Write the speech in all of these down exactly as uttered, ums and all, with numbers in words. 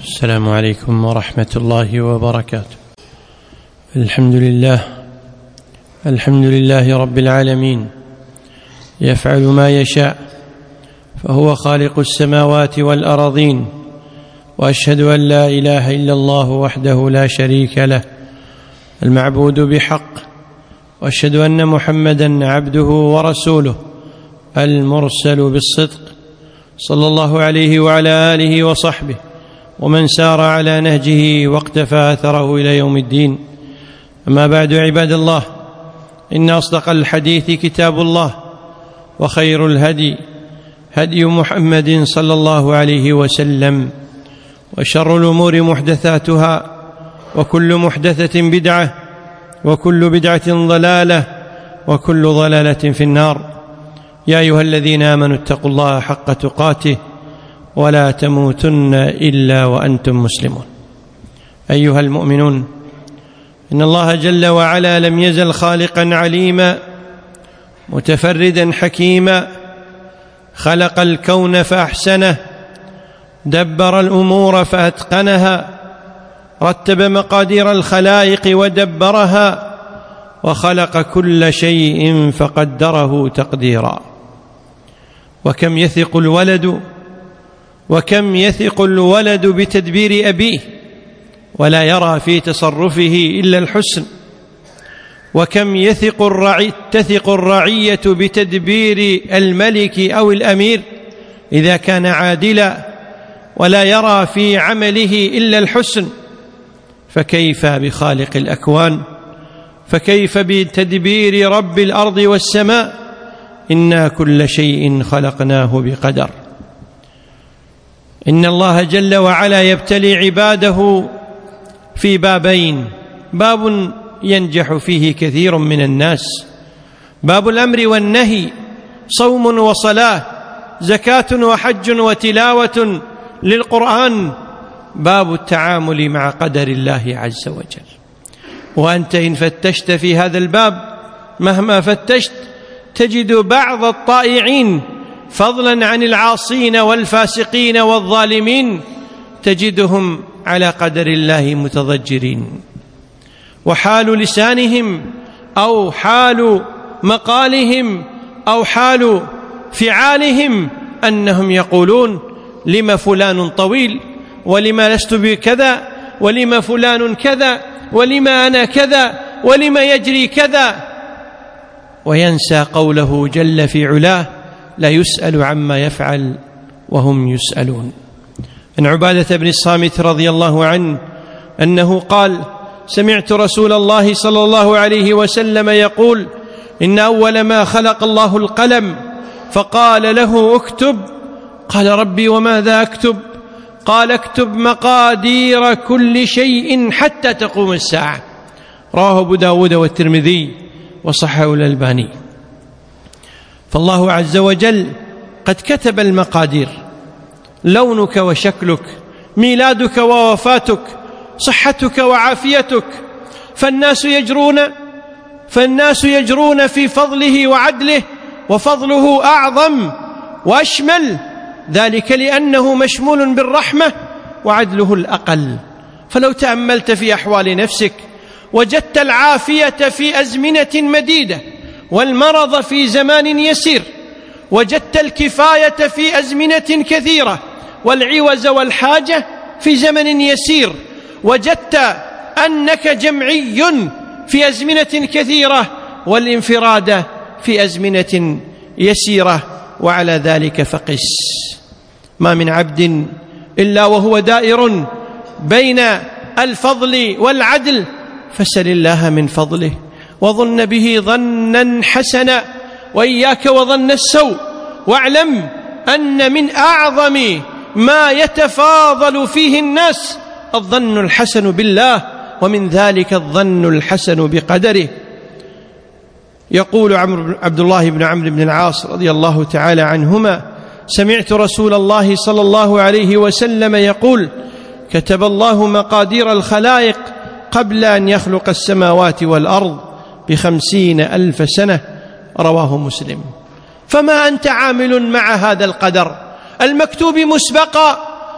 السلام عليكم ورحمة الله وبركاته. الحمد لله الحمد لله رب العالمين، يفعل ما يشاء، فهو خالق السماوات والأراضين، وأشهد أن لا إله إلا الله وحده لا شريك له المعبود بحق، وأشهد أن محمدًا عبده ورسوله المرسل بالصدق، صلى الله عليه وعلى آله وصحبه ومن سار على نهجه واقتفى أثره إلى يوم الدين. أما بعد، عباد الله، إن أصدق الحديث كتاب الله، وخير الهدي هدي محمد صلى الله عليه وسلم، وشر الأمور محدثاتها، وكل محدثة بدعة، وكل بدعة ضلالة، وكل ضلالة في النار. يا أيها الذين آمنوا اتقوا الله حق تقاته ولا تموتن إلا وأنتم مسلمون. أيها المؤمنون، إن الله جل وعلا لم يزل خالقا عليما متفردا حكيما، خلق الكون فأحسنه، دبر الأمور فأتقنها، رتب مقادير الخلائق ودبرها، وخلق كل شيء فقدره تقديرا. وكم يثق الولد وكم يثق الولد بتدبير أبيه ولا يرى في تصرفه إلا الحسن، وكم يثق الرعي تثق الرعية بتدبير الملك أو الأمير إذا كان عادلا ولا يرى في عمله إلا الحسن، فكيف بخالق الأكوان؟ فكيف بتدبير رب الأرض والسماء؟ إنا كل شيء خلقناه بقدر. إن الله جل وعلا يبتلي عباده في بابين: باب ينجح فيه كثير من الناس، باب الأمر والنهي، صوم وصلاة، زكاة وحج وتلاوة للقرآن، باب التعامل مع قدر الله عز وجل. وأنت إن فتشت في هذا الباب مهما فتشت تجد بعض الطائعين، فضلا عن العاصين والفاسقين والظالمين، تجدهم على قدر الله متضجرين، وحال لسانهم أو حال مقالهم أو حال فعالهم أنهم يقولون: لما فلان طويل، ولما لست بكذا، ولما فلان كذا، ولما أنا كذا، ولما يجري كذا، وينسى قوله جل في علاه: لا يسأل عما يفعل وهم يسألون. عن عبادة بن الصامت رضي الله عنه أنه قال: سمعت رسول الله صلى الله عليه وسلم يقول: إن أول ما خلق الله القلم، فقال له: اكتب. قال: ربي وماذا أكتب؟ قال: اكتب مقادير كل شيء حتى تقوم الساعة. رواه أبو داود والترمذي وصححه الألباني. فالله عز وجل قد كتب المقادير: لونك وشكلك، ميلادك ووفاتك، صحتك وعافيتك. فالناس يجرون فالناس يجرون في فضله وعدله، وفضله أعظم وأشمل، ذلك لأنه مشمول بالرحمة، وعدله الأقل. فلو تأملت في أحوال نفسك وجدت العافية في أزمنة مديدة، والمرض في زمان يسير، وجدت الكفاية في أزمنة كثيرة، والعوز والحاجة في زمن يسير، وجدت أنك جمعي في أزمنة كثيرة، والانفراد في أزمنة يسيرة، وعلى ذلك فقس. ما من عبد إلا وهو دائر بين الفضل والعدل، فسل الله من فضله، وظن به ظنا حسنا، وإياك وظن السوء، واعلم أن من أعظم ما يتفاضل فيه الناس الظن الحسن بالله، ومن ذلك الظن الحسن بقدره. يقول عبد الله بن عمرو بن العاص رضي الله تعالى عنهما: سمعت رسول الله صلى الله عليه وسلم يقول: كتب الله مقادير الخلائق قبل أن يخلق السماوات والأرض بخمسين ألف سنة. رواه مسلم. فما أنت عامل مع هذا القدر المكتوب مسبقا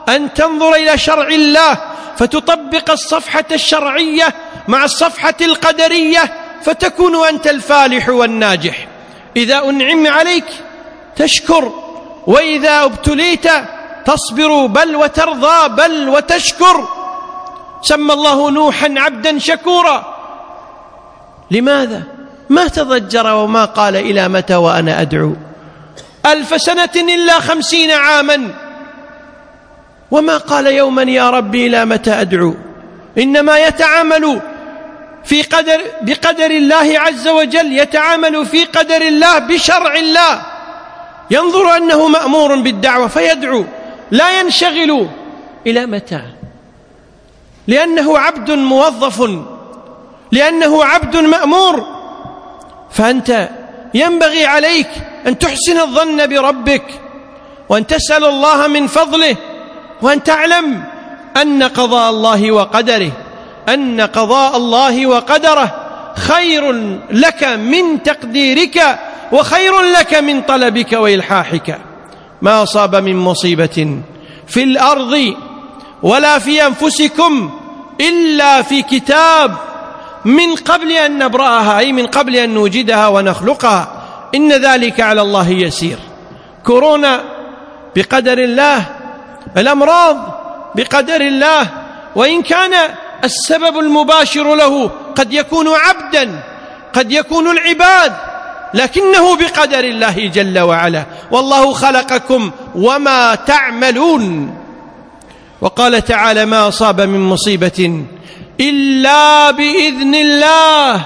أن تنظر إلى شرع الله فتطبق الصفحة الشرعية مع الصفحة القدرية، فتكون أنت الفالح والناجح. إذا أنعم عليك تشكر، وإذا ابتليت تصبر بل وترضى بل وتشكر. سمى الله نوحا عبدا شكورا. لماذا؟ ما تضجر وما قال إلى متى وأنا أدعو ألف سنة إلا خمسين عاما، وما قال يوما يا ربي إلى متى أدعو. إنما يتعامل في قدر بقدر الله عز وجل، يتعامل في قدر الله بشرع الله، ينظر أنه مأمور بالدعوة فيدعو، لا ينشغل إلى متى، لأنه عبد موظف، لأنه عبد مأمور. فأنت ينبغي عليك أن تحسن الظن بربك، وأن تسأل الله من فضله، وأن تعلم أن قضاء الله وقدره أن قضاء الله وقدره خير لك من تقديرك، وخير لك من طلبك وإلحاحك. ما أصاب من مصيبة في الأرض ولا في أنفسكم إلا في كتاب من قبل أن نبرأها، أي من قبل أن نوجدها ونخلقها، إن ذلك على الله يسير. كورونا بقدر الله، الأمراض بقدر الله، وإن كان السبب المباشر له قد يكون عبدا، قد يكون العباد، لكنه بقدر الله جل وعلا. والله خلقكم وما تعملون. وقال تعالى: ما أصاب من مصيبة إلا بإذن الله.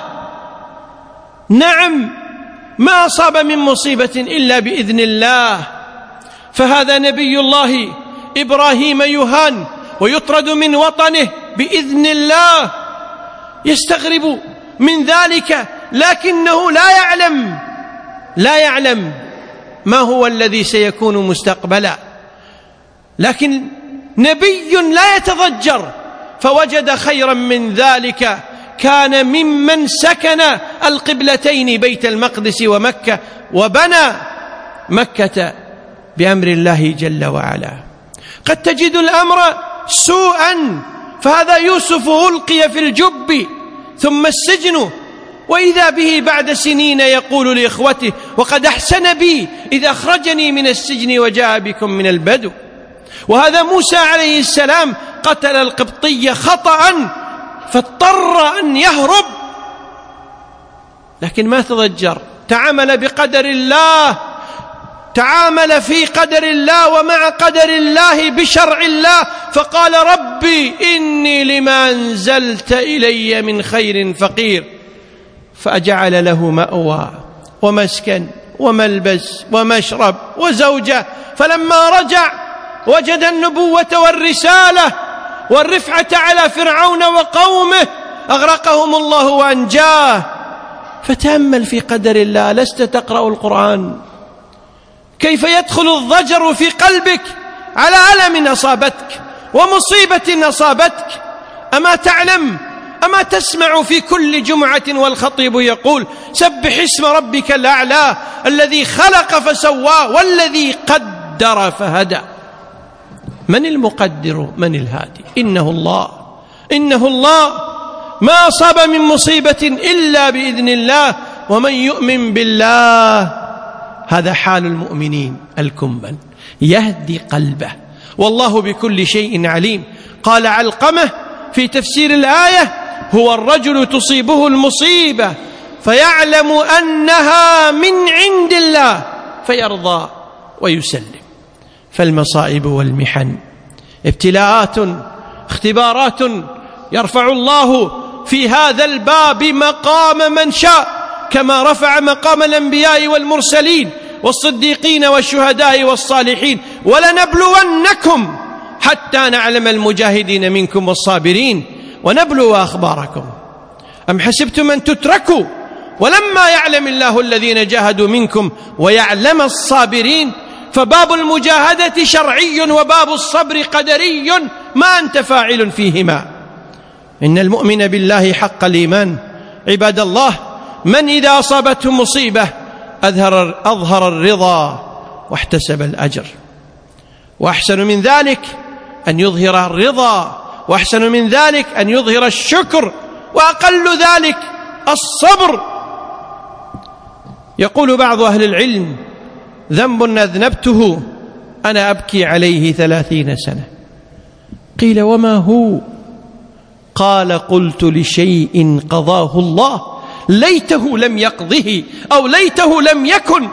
نعم، ما أصاب من مصيبة إلا بإذن الله. فهذا نبي الله إبراهيم يهان ويطرد من وطنه بإذن الله، يستغرب من ذلك، لكنه لا يعلم لا يعلم ما هو الذي سيكون مستقبلا. لكن نبي لا يتضجر، فوجد خيرا من ذلك. كان ممن سكن القبلتين، بيت المقدس ومكة، وبنى مكة بأمر الله جل وعلا. قد تجد الأمر سوءا، فهذا يوسف ألقي في الجب ثم السجن، وإذا به بعد سنين يقول لإخوته: وقد أحسن بي إذ أخرجني من السجن وجاء بكم من البدو. وهذا موسى عليه السلام قتل القبطي خطأ فاضطر أن يهرب، لكن ما تضجر، تعامل بقدر الله، تعامل في قدر الله ومع قدر الله بشرع الله، فقال: ربي إني لما أنزلت إلي من خير فقير. فأجعل له مأوى ومسكن وملبس ومشرب وزوجة. فلما رجع وجد النبوة والرسالة والرفعة على فرعون وقومه، أغرقهم الله وأنجاه. فتأمل في قدر الله. لست تقرأ القرآن؟ كيف يدخل الضجر في قلبك على ألم أصابتك ومصيبة أصابتك؟ أما تعلم، أما تسمع في كل جمعة والخطيب يقول: سبح اسم ربك الأعلى الذي خلق فسوى والذي قدر فهدى. من المقدر؟ من الهادي؟ إنه الله، إنه الله. ما أصاب من مصيبة إلا بإذن الله، ومن يؤمن بالله، هذا حال المؤمنين الكمل، يهدي قلبه، والله بكل شيء عليم. قال علقمة في تفسير الآية: هو الرجل تصيبه المصيبة فيعلم أنها من عند الله فيرضى ويسلم. فالمصائب والمحن ابتلاءات، اختبارات، يرفع الله في هذا الباب مقام من شاء، كما رفع مقام الأنبياء والمرسلين والصديقين والشهداء والصالحين. ولنبلونكم حتى نعلم المجاهدين منكم والصابرين ونبلو أخباركم. أم حسبتم أن تتركوا ولما يعلم الله الذين جاهدوا منكم ويعلم الصابرين؟ فباب المجاهدة شرعي وباب الصبر قدري، ما أنت فاعل فيهما. إن المؤمن بالله حق الإيمان عباد الله من إذا أصابته مصيبة أظهر, أظهر الرضا واحتسب الأجر. وأحسن من ذلك أن يظهر الرضا، وأحسن من ذلك أن يظهر الشكر، وأقل ذلك الصبر. يقول بعض أهل العلم: ذنب أذنبته أنا أبكي عليه ثلاثين سنة. قيل: وما هو؟ قال: قلت لشيء قضاه الله ليته لم يقضه أو ليته لم يكن.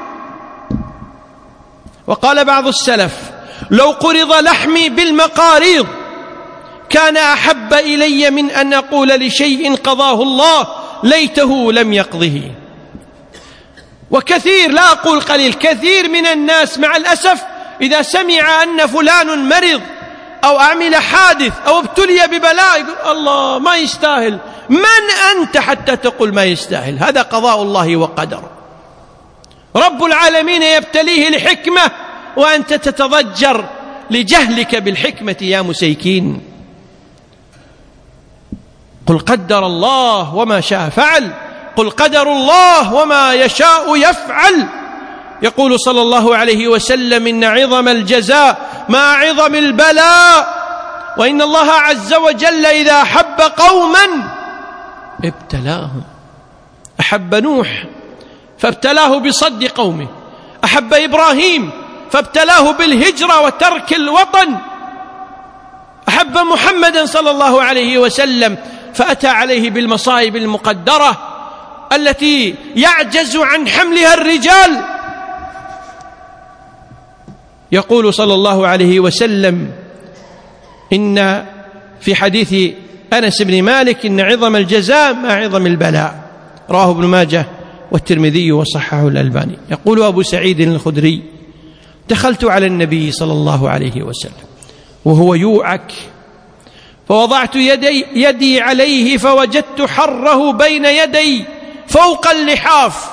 وقال بعض السلف: لو قرض لحمي بالمقاريض كان أحب إلي من أن أقول لشيء قضاه الله ليته لم يقضه. وكثير، لا أقول قليل، كثير من الناس مع الأسف إذا سمع أن فلان مرض أو عمل حادث أو ابتلي ببلاء يقول: الله ما يستاهل. من أنت حتى تقول ما يستاهل؟ هذا قضاء الله وقدره. رب العالمين يبتليه لحكمة، وأنت تتضجر لجهلك بالحكمة يا مسيكين. قل قدر الله وما شاء فعل، قل قدر الله وما يشاء يفعل. يقول صلى الله عليه وسلم: إن عظم الجزاء مع عظم البلاء، وإن الله عز وجل إذا أحب قوما ابتلاهم. أحب نوح فابتلاه بصد قومه، أحب إبراهيم فابتلاه بالهجرة وترك الوطن، أحب محمدا صلى الله عليه وسلم فأتى عليه بالمصائب المقدرة التي يعجز عن حملها الرجال. يقول صلى الله عليه وسلم إن في حديث أنس بن مالك: إن عظم الجزاء مع عظم البلاء، رواه ابن ماجه والترمذي وصححه الألباني. يقول أبو سعيد الخدري: دخلت على النبي صلى الله عليه وسلم وهو يوعك، فوضعت يدي, يدي عليه فوجدت حره بين يدي فوق اللحاف،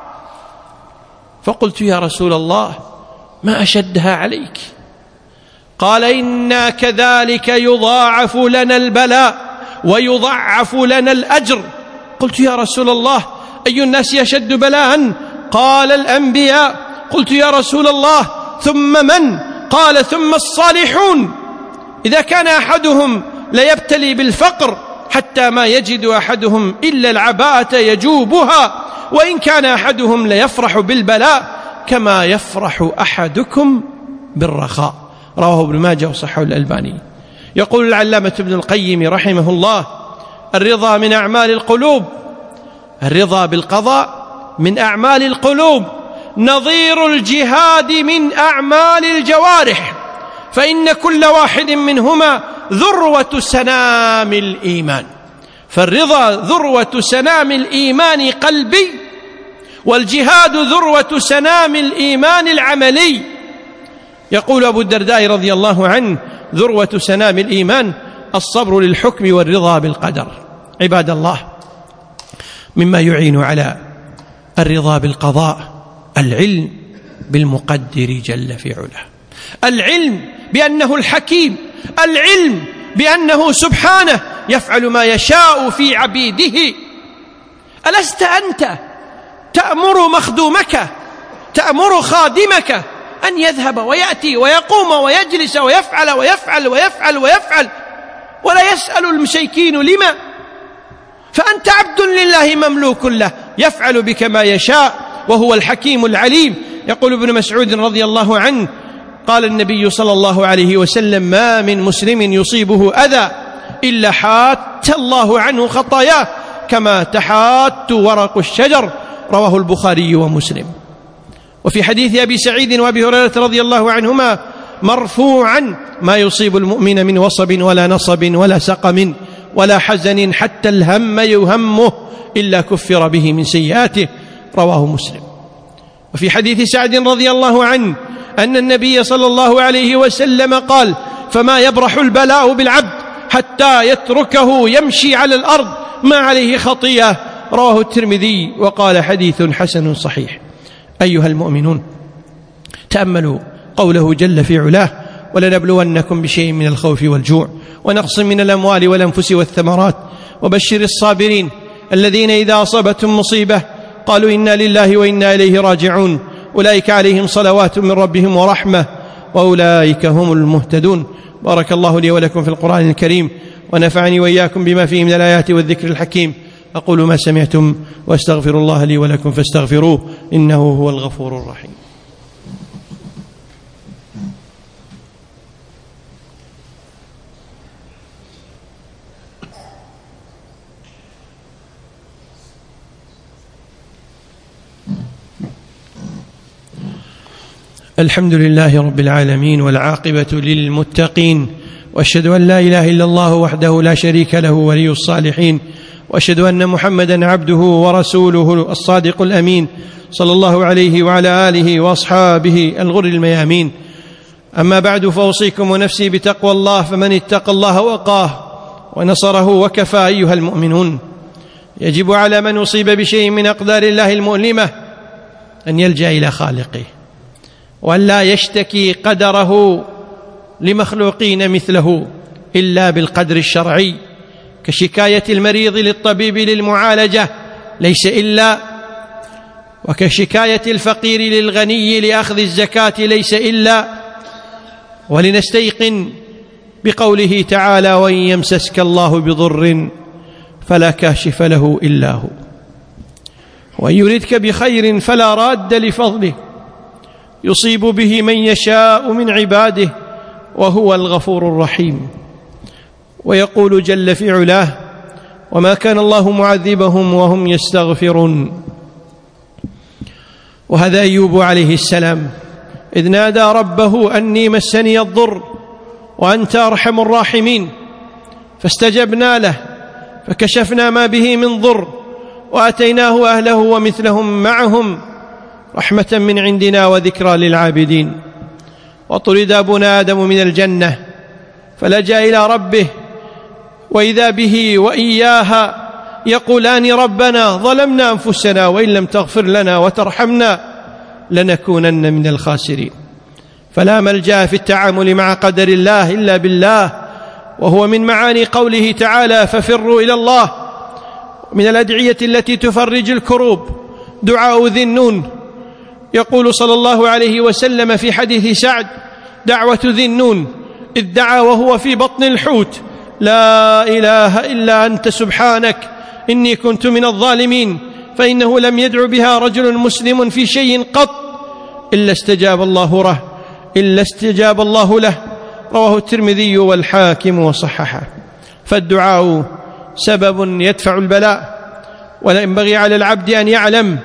فقلت: يا رسول الله ما أشدها عليك؟ قال: إنا كذلك يضاعف لنا البلاء ويضعف لنا الأجر. قلت: يا رسول الله أي الناس يشد بلاء؟ قال: الأنبياء. قلت: يا رسول الله ثم من؟ قال: ثم الصالحون. إذا كان أحدهم ليبتلي بالفقر حتى ما يجد أحدهم إلا العباءة يجوبها، وإن كان أحدهم ليفرح بالبلاء كما يفرح أحدكم بالرخاء، رواه ابن ماجه وصححه الألباني. يقول العلامة ابن القيم رحمه الله: الرضا من أعمال القلوب، الرضا بالقضاء من أعمال القلوب، نظير الجهاد من أعمال الجوارح، فإن كل واحد منهما ذروة سنام الإيمان. فالرضا ذروة سنام الإيمان قلبي، والجهاد ذروة سنام الإيمان العملي. يقول أبو الدرداء رضي الله عنه: ذروة سنام الإيمان الصبر للحكم والرضا بالقدر. عباد الله، مما يعين على الرضا بالقضاء العلم بالمقدر جل في علاه، العلم بأنه الحكيم، العلم بأنه سبحانه يفعل ما يشاء في عبيده. ألست أنت تأمر مخدومك، تأمر خادمك أن يذهب ويأتي ويقوم ويجلس ويفعل ويفعل ويفعل ويفعل ولا يسأل المشيكين لما؟ فأنت عبد لله مملوك له، يفعل بك ما يشاء وهو الحكيم العليم. يقول ابن مسعود رضي الله عنه: قال النبي صلى الله عليه وسلم: ما من مسلم يصيبه أذى إلا حات الله عنه خطاياه كما تحات ورق الشجر، رواه البخاري ومسلم. وفي حديث أبي سعيد وأبي هريرة رضي الله عنهما مرفوعا: ما يصيب المؤمن من وصب ولا نصب ولا سقم ولا حزن حتى الهم يهمه إلا كفر به من سيئاته، رواه مسلم. وفي حديث سعد رضي الله عنه أن النبي صلى الله عليه وسلم قال: فما يبرح البلاء بالعبد حتى يتركه يمشي على الأرض ما عليه خطيئة، رواه الترمذي وقال: حديث حسن صحيح. أيها المؤمنون، تأملوا قوله جل في علاه: ولنبلونكم بشيء من الخوف والجوع ونقص من الأموال والأنفس والثمرات وبشر الصابرين الذين إذا أصابتهم مصيبة قالوا إنا لله وإنا إليه راجعون أولئك عليهم صلوات من ربهم ورحمة وأولئك هم المهتدون. بارك الله لي ولكم في القرآن الكريم، ونفعني وإياكم بما فيه من الآيات والذكر الحكيم. أقول ما سمعتم وأستغفر الله لي ولكم فاستغفروه إنه هو الغفور الرحيم. الحمد لله رب العالمين، والعاقبة للمتقين، وأشهد أن لا إله إلا الله وحده لا شريك له ولي الصالحين، وأشهد أن محمدا عبده ورسوله الصادق الأمين صلى الله عليه وعلى آله وأصحابه الغر الميامين. أما بعد، فأوصيكم ونفسي بتقوى الله، فمن اتقى الله وقاه ونصره وكفى. أيها المؤمنون، يجب على من أصيب بشيء من أقدار الله المؤلمة أن يلجأ إلى خالقه، وأن لا يشتكي قدره لمخلوقين مثله إلا بالقدر الشرعي، كشكاية المريض للطبيب للمعالجة ليس إلا، وكشكاية الفقير للغني لأخذ الزكاة ليس إلا. ولنستيقن بقوله تعالى: وإن يمسسك الله بضر فلا كاشف له إلا هو، وإن يردك بخير فلا راد لفضله، يصيب به من يشاء من عباده وهو الغفور الرحيم. ويقول جل في علاه: وما كان الله معذبهم وهم يستغفرون. وهذا أيوب عليه السلام إذ نادى ربه أني مسني الضر وأنت أرحم الراحمين، فاستجبنا له فكشفنا ما به من ضر وآتيناه أهله ومثلهم معهم رحمة من عندنا وذكرى للعابدين. وطرد أبونا آدم من الجنة فلجأ إلى ربه، وإذا به وإياها يقولان: ربنا ظلمنا أنفسنا وإن لم تغفر لنا وترحمنا لنكونن من الخاسرين. فلا ملجأ في التعامل مع قدر الله إلا بالله، وهو من معاني قوله تعالى: ففروا إلى الله. من الأدعية التي تفرج الكروب دعاء ذي النون. يقول صلى الله عليه وسلم في حديث سعد: دعوة ذي النون إذ دعا وهو في بطن الحوت: لا إله إلا أنت سبحانك إني كنت من الظالمين. فإنه لم يدع بها رجل مسلم في شيء قط إلا استجاب الله له إلا استجاب الله له. رواه الترمذي والحاكم وصححه. فالدعاء سبب يدفع البلاء، ولا ينبغي على العبد أن يعلم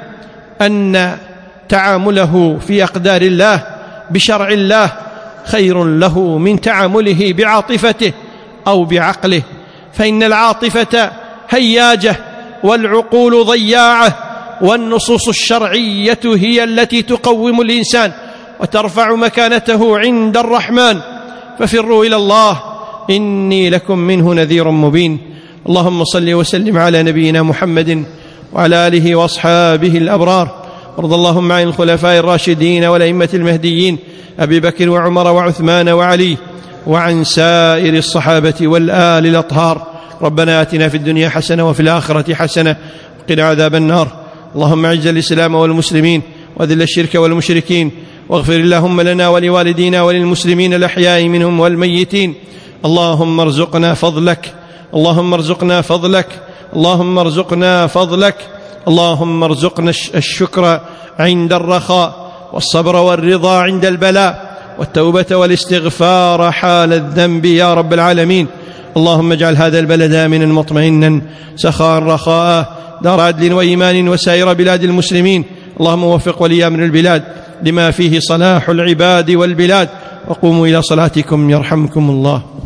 أن تعامله في أقدار الله بشرع الله خير له من تعامله بعاطفته أو بعقله، فإن العاطفة هياجة والعقول ضياعة، والنصوص الشرعية هي التي تقوم الإنسان وترفع مكانته عند الرحمن. ففروا إلى الله إني لكم منه نذير مبين. اللهم صل وسلم على نبينا محمد وعلى آله وأصحابه الأبرار. وارض اللهم عن الخلفاء الراشدين والأئمة المهديين أبي بكر وعمر وعثمان وعلي، وعن سائر الصحابة والآل الأطهار. ربنا آتنا في الدنيا حسنة وفي الآخرة حسنة وقنا عذاب النار. اللهم أعز الإسلام والمسلمين وذل الشرك والمشركين، واغفر اللهم لنا ولوالدينا وللمسلمين الأحياء منهم والميتين. اللهم ارزقنا فضلك، اللهم ارزقنا فضلك، اللهم ارزقنا فضلك. اللهم ارزقنا الشكر عند الرخاء، والصبر والرضا عند البلاء، والتوبة والاستغفار حال الذنب يا رب العالمين. اللهم اجعل هذا البلد آمنا مطمئنا سخاء رخاء، دار عدل وإيمان وسائر بلاد المسلمين. اللهم وفق ولي أمر البلاد لما فيه صلاح العباد والبلاد. وقوموا إلى صلاتكم يرحمكم الله.